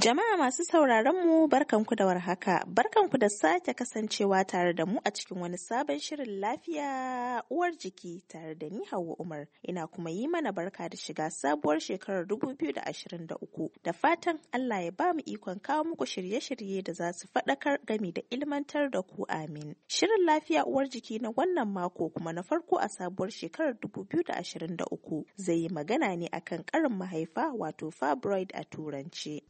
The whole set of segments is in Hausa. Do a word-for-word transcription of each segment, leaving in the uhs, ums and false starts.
Jama'a masu sauraron mu barkanku da warhaka, barkanku da sake kasancewa tare da mu a cikin wani sabon shirin lafiya uwar jiki tare da ni Hauwa Umar. Ina kuma yi mana barka da shiga sabuwar shekarar dubu biyu da ashirin da uku. Da fatan Allah ya ba mu ikon kawo muku shirye-shirye da za su faɗakar gami da ilmantar da ku, amin. Shirin lafiya uwar jiki na wannan mako kuma na farko a sabuwar shekarar dubu biyu da ashirin da uku zai yi magana ne akan ƙarin mahaifa wato fibroid a turanci.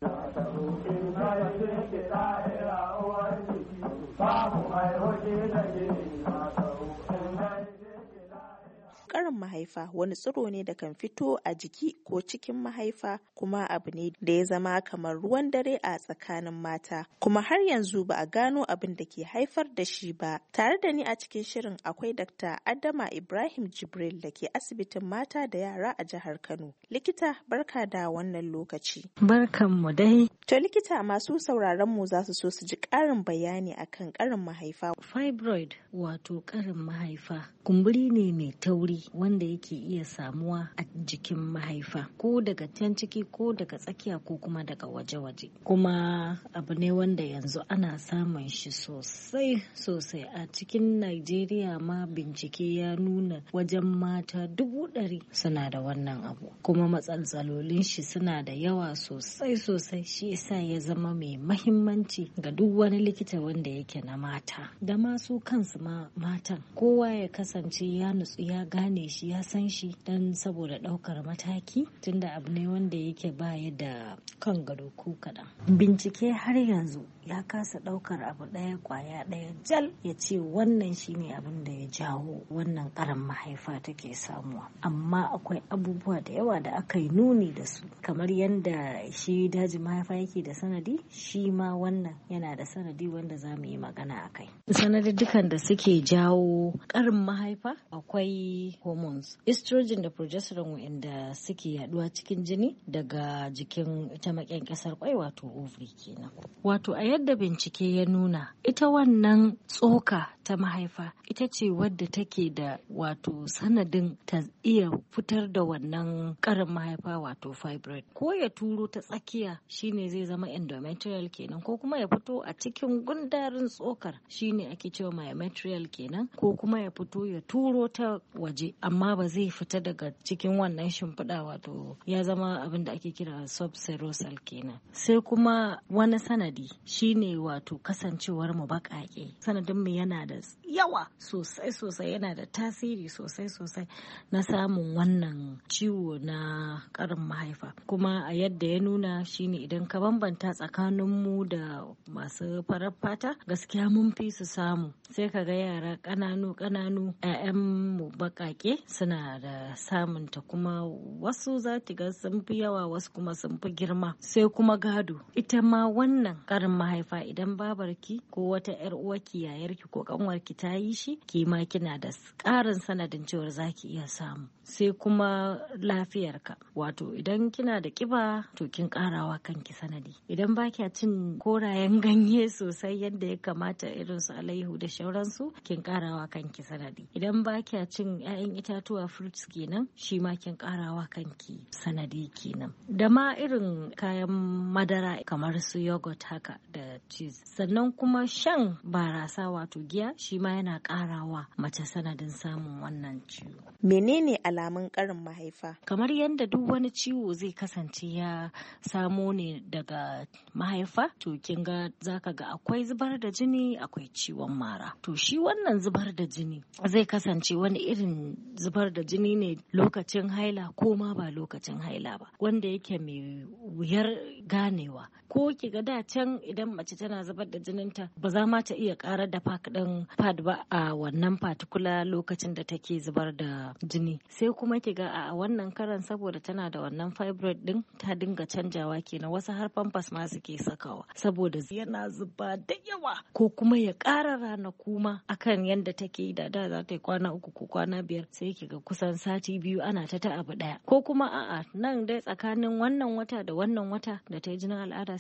Ƙarin mahaifa wani tsiro ne da kan fito a jiki ko cikin mahaifa, kuma abu ne da ya zama kamar ruwan dare a tsakanin mata, kuma har yanzu ba a gano abin da ke haifar da shi ba. Tare da ni a cikin shirin akwai Dakta Adama Ibrahim Jibril da ke asibitin mata da yara a jihar Kano. Likita, barka da wannan lokaci. Barkan mu dai. To likita, masu sauraron mu za su so su ji ƙarin bayani akan ƙarin mahaifa. Fibroid wato ƙarin mahaifa kumburi ne mai tauri wanda yake iya samuwa a jikin mahaifa, ko daga can ciki ko daga tsakiya ko kuma daga waje-waje, kuma abu ne wanda yanzu ana samun shi sosai sosai a cikin Najeriya. Ma bincike ya nuna wajen mata dubu ɗari suna da wannan abu, kuma matsalolin shi suna da yawa sosai sosai. Shi yasa ya zama mai mahimmanci ga duk wani likita wanda yake na mata da masu kansu ma matan, kowa ya kasance ya nutsu ya gane shi ya san shi dan saboda ɗaukar mataki, tunda abu ne wanda yake baya da kan gado ko kaɗan. Bincike har yanzu ya kasa ɗaukar abu ɗaya kwaya ɗaya jal ya ce wannan shine abin da ya jawo wannan ƙarin mahaifa take samuwa, amma akwai abubuwa da yawa da aka yi nuni da su, kamar yadda shi daji mahaifa yake da sanadi, shi ma wannan yana da sanadi wanda za mu yi magana a kai. Sanadiddukan da suke jawo ƙarin mahaifa akwai hormones, estrogen da progesterone, wanda suke yaduwa cikin jini daga jikin ita maƙyanƙyasar kwai wato ovary kenan. Wato a yadda bincike ya nuna, ita wannan tsoka ta mahaifa ita ce wadda take da wato sanadin ta iya fitar da wannan ƙarin mahaifa wato fibroid, ko ya turo ta tsakiya shine zai zama endometrial kenan, ko kuma ya fito a cikin gundarin tsokar shine ake cewa myometrial kenan, ko kuma ya fito ya turo ta waje amma ba zai fita daga cikin wannan shimfiɗa, wato ya zama abin da ake kira subserosal kenan. Sai kuma wani sanadi shine wato kasancewar mu baƙaƙe, sanadin mu yana da yawa sosai sosai, yana da tasiri sosai sosai na samun wannan ciwo na ƙarin mahaifa. Kuma a yadda ya nuna shine idan ka bambanta tsakanin mu da masu farar fata, gaskiya mun fi su samu. Sai ka ga yara ƙananu ƙananu 'ya'yan mu baƙaƙe suna da samunta, kuma wasu za ki ga sun fi yawa, wasu kuma sun fi girma. Sai kuma gado, ita ma wannan ƙarin mahaifa idan babarki ko wata 'yar uwarki, yayarki ko ƙanwarki ta yi shi, ki ma kina da ƙarin sanadin cewar za ki iya samu. Sai kuma lafiyarka, wato idan kina da ƙiba to kin ƙarawa kanki sanadi, idan ba kya cin korayen ganye sosai yadda ya kamata irin su alaihu da shauransu, kin ƙarawa kanki sanadi, idan ba kya cin 'ya'yan itatuwa fruits kenan, shi ma kin ƙarawa kanki sanadi kenan. Da ma irin kayan madara kamar su yogurt haka da cheese. Sannan kuma shan barasa wato giya, shi ma yana ƙarawa mace sanadin samun wannan ciwo. Menene alamun ƙarin mahaifa? Kamar yadda duk wani ciwo zai kasance ya samo ne daga mahaifa, to kin ga zaka ga akwai zubar da jini, akwai ciwon mara. To shi wannan zubar da jini zai kasance wani irin zubar da jini ne lokacin haila ko ma ba lokacin haila ba, wanda yake mai wuyar ganewa. Ko ki ga da can idan mace tana zubar da jininta, ba za ma ta iya ƙarar da ɗin pad ba a wannan particular lokacin da take zubar da jini. Sai kuma ki ga a wannan karan saboda tana da wannan fibroid din, ta dinga canjawa kenan, wasu har pampers ma suke sakawa saboda yana zuba da yawa, ko kuma ya ƙara ranaku ma akan yadda take da da za ta yi kwana uku ko kwana biyar, sai ki ga kusan sati biyu ana ta ta abu ɗaya. Ko kuma a'a nan dai tsakanin wannan wata da wannan wata da ta yi jinin al'ada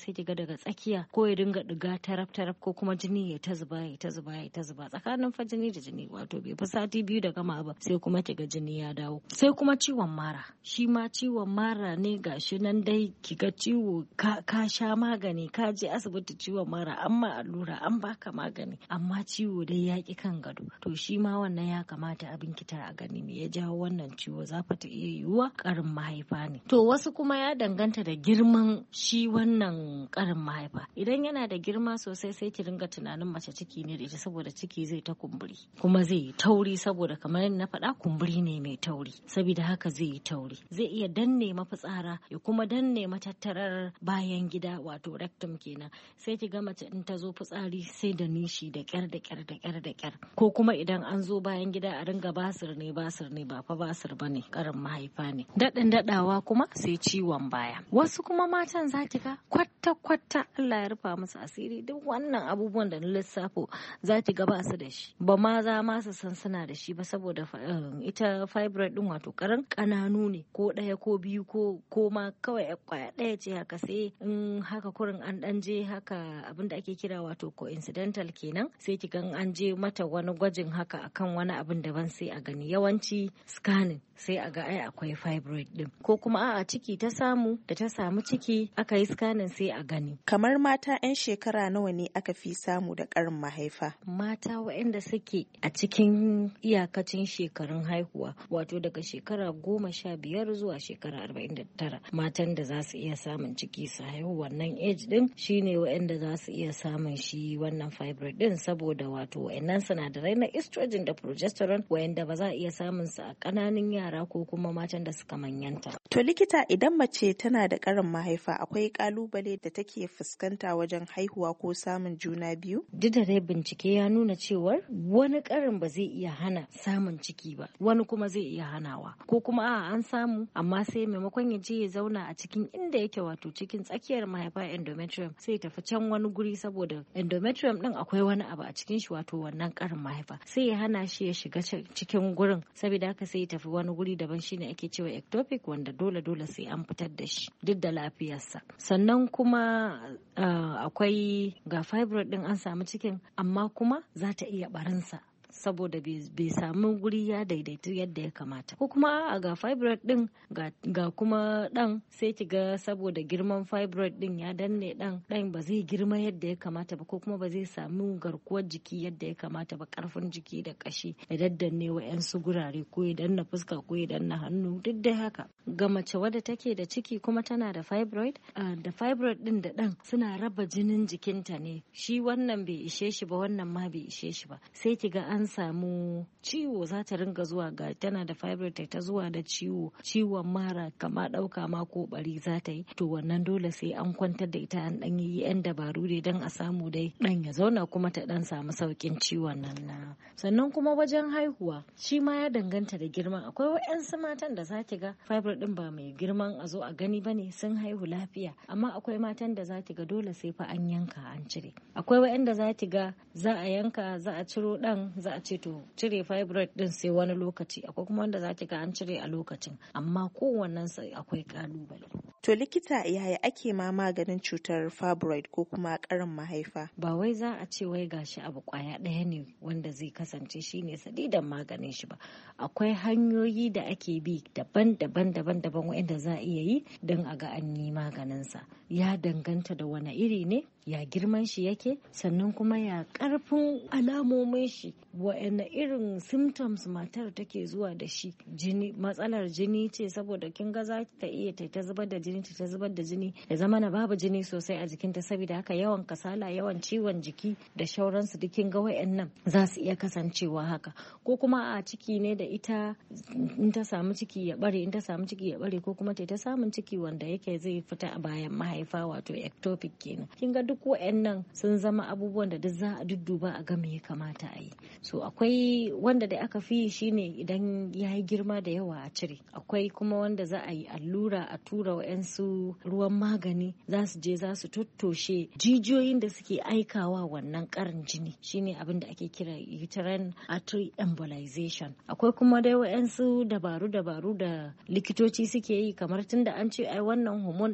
sai kiga daga tsakiya ko ya dinga diga taraf taraf ko kuma jini ya ta zuba ya ta zuba ya ta zuba tsakanin fa jini da jini, wato bai fi sati biyu da gama ba sai kuma kiga jini ya dawo. Sai kuma ciwon mara, shi ma ciwon mara ne gashi nan dai kiga ciwo ka, ka sha magani, ka je asibiti ciwon mara amma allura an baka magani amma ciwo dai ya ki kan gado, to shi ma wannan ya kamata a binkita a gani me ya jawo wannan ciwo. Za ta iya yiwuwa karin mahaifa ne. To wasu kuma ya danganta da girman shi wannan karin mahaifa. Idan yana da girma sosai sai ki ringa tunanin mace ciki ne da ita, saboda ciki zai ta kumburi kuma zai yi tauri, saboda kamar yadda na faɗa kumburi ne mai tauri, saboda haka zai yi tauri, zai iya danne mafitsara ya kuma danne matattarar bayan gida wato rectum kenan. Sai ki ga mace in ta zo fitsari sai da nishi da kyar da kyar da kyar da kyar, ko kuma idan an zo bayan gida a ringa basir ne basir ne ba fa basir bane, karin mahaifa ne. Daɗin daɗawa kuma sai ciwon baya. Wasu kuma matan za ki ga kwata kwata Allah ya rufa musu asiri, duk wannan abubuwan da na lissafo za ki ga ba su da shi, ba ma za ma su san suna da shi ba, saboda ita fibroid din wato karan kananu ne, ko ɗaya ko biyu ko ko ma kawai kwaya ɗaya ce haka, sai in haka kurin an ɗan je haka abin da ake kira wato coincidental kenan, sai ki gan an je mata wani gwajin haka akan wani abin daban sai a gani, yawanci scanning sai a ga ai akwai fibroid din, ko kuma a ciki ta samu, da ta samu ciki aka yi scanning sai a gani. Kamar mata 'yan shekara nawa ne aka fi samu da karin mahaifa? Mata waɗanda suke a cikin iyakacin shekarun haihuwa, wato daga shekara goma sha biyar zuwa shekara arba'in da tara, matan da za su iya samun ciki su haihu wannan age din shine waɗanda za su iya samun shi wannan fibroid din, saboda wato waɗannan sinadarai na estrogen da progesterone waɗanda ba za a iya samun su a ƙananan yara ko kuma matan da suka manyanta. To likita, idan mace tana da karin mahaifa akwai kalubale da take fuskanta wajen haihuwa ko samun juna biyu? Duk da dai bincike ya nuna cewar wani karin ba zai iya hana samun ciki ba, wani kuma zai iya hanawa, ko kuma a an samu amma sai maimakon ya je ya zauna a cikin inda yake wato cikin tsakiyar mahaifa endometrium, sai tafi can wani guri, saboda endometrium din akwai wani abu a cikin shi wato wannan karin mahaifa, sai ya hana shi ya shiga cikin gurin, saboda haka sai ya tafi wani guri daban, shine ake cewa ectopic, wanda dole dole sai an fitar da shi duk da lafiyarsa. Sannan kuma uh, akwai ga fibroid din an samu cikin amma kuma za ta iya barinsa saboda bai samu guri ya daidaitu yadda ya kamata, ko kuma a ga fibroid din ga, ga kuma dan sai ki ga saboda girman fibroid din ya danne dan dan ba zai girma yadda ya kamata ba, ko kuma ba zai samu garkuwar jiki yadda ya kamata ba, karfin jiki da kashi ya daddanne wa yan su gurare, ko ya danna fuska ko ya danna hannu, duk dai haka. Ga mace wadda take da ciki kuma tana da fibroid, uh, da fibroid din da dan suna raba jinin jikinta ne, shi wannan bai ishe shi ba wannan ma bai ishe shi ba, sai ki ga an samu ciwo, za ta ringa zuwa ga tana da fibroid ta zuwa da ciwo, ciwon mara kama dauka ma ko bari za ta yi, to wannan dole sai an kwantar da ita an dan yi yan dabaru dai dan a samu dai dan ya zauna kuma ta dan samu saukin ciwon nan na. Sannan kuma wajen haihuwa shi ma ya danganta da girman, akwai wayansu matan da za ki ga fibroid din ba mai girman a zo a gani bane, sun haihu lafiya, amma akwai matan da za ki ga dole sai fa an yanka an cire. Akwai wayanda za ki ga za a yanka za a ciro dan za a ce to cire fibroid din sai wani lokaci, akwai kuma wanda za ki ga an cire a lokacin, amma kowannen sai akwai kalubale. To likita, yaya ake ma maganin cutar fibroid ko kuma karin mahaifa? Ba wai za a ce wai gashi abu kwaya ɗaya ne wanda zai kasance shine sadidan maganin shi ba. Akwai hanyoyi da ake bi daban-daban daban-daban wanda za a iya yi don a ga an yi maganin sa. Ya danganta da wani iri ne, ya girman shi yake, sannan kuma ya karfin alamomin shi, wa'anne irin symptoms matar take zuwa da shi. Jini, matsalar jini ce, saboda kin ga za ta iya ta zubar da jini ta zubar da jini ya zama na babu jini sosai a jikinta, saboda haka yawan kasala, yawan ciwon jiki da shauransu duk kin ga wa'annan za su iya kasancewa haka. Ko kuma a ciki ne da ita in ta samu ciki ya bare, in ta samu ciki ya bare, ko kuma ta ta samun ciki wanda yake zai fita a bayan mahaifa wato ectopic kenan. Kin ga duk wa'annan sun zama abubuwan da duk za a dudduba a ga me ya kamata a yi. So akwai wanda da aka fi shine idan ya yi girma da yawa a cire. Akwai kuma wanda za a yi allura a tura wa'yansu ruwan magani, za su je za su tottoshe jijiyoyin da suke aikawa wannan karin jini, shine abin da ake kira uterine artery embolization. Akwai kuma dai wa'yansu dabaru-dabaru da likitoci suke yi, kamar tunda an ce ai wannan hormone din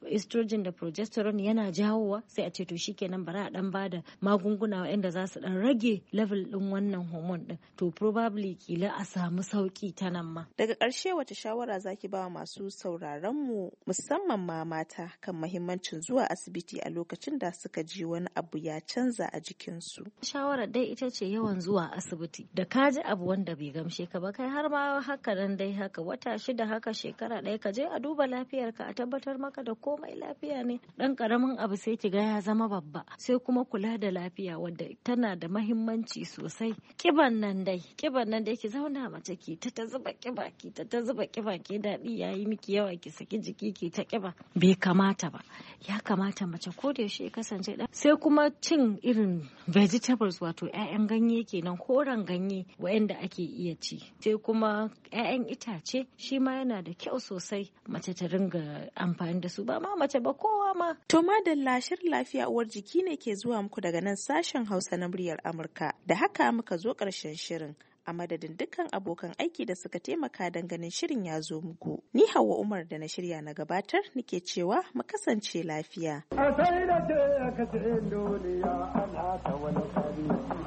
estrogen da progesterone yana jawowa, sai a ce to shikenan bari a dan bada magunguna waɗanda za su dan rage level din wannan hormone din, to probably kila a samu sauki ta nan ma. Daga ƙarshe wata shawara zaki ba masu sauraron mu musamman ma mata kan mahimmancin zuwa asibiti a lokacin da suka ji wani abu ya canza a jikinsu? Shawara dai ita ce yawan zuwa asibiti. Da ka ji abu wanda bai gamshe ka ba, kai har ma haka nan dai haka wata shida haka shekara ɗaya, ka je a duba lafiyarka a tabbatar maka da komai lafiya ne. Ɗan ƙaramin abu sai ki ga ya zama babba. Sai kuma kula da lafiya wadda tana da mahimmanci sosai. Kiban nan dai, kiban nan dai ki zauna mace ki ta ta zuba kiba, ki ta ta zuba kiba, ki daɗi yayi miki yawa ki saki jiki ki ta kiba. Bai kamata ba. Ya kamata mace ko da yaushe ya kasance ɗan. Sai kuma cin irin vegetables wato 'ya'yan ganye kenan, koren ganye wa'anda ake iya ci. Sai kuma 'ya'yan itace shi ma yana da kyau sosai mace ta ringa amfani da su, ba ma mace ba kowa ma. To madalla, shirin lafiya uwar jiki ne ke zuwa muku daga nan sashen Hausa na muryar Amurka. Da haka muka zo ƙarshen shirin. A madadin dukkan abokan aiki da suka taimaka don ganin shirin ya zo muku. Ni Hauwa Umar da na shirya na gabatar nike cewa mu kasance lafiya. A sai da ce ya kashe duniya ana ta wani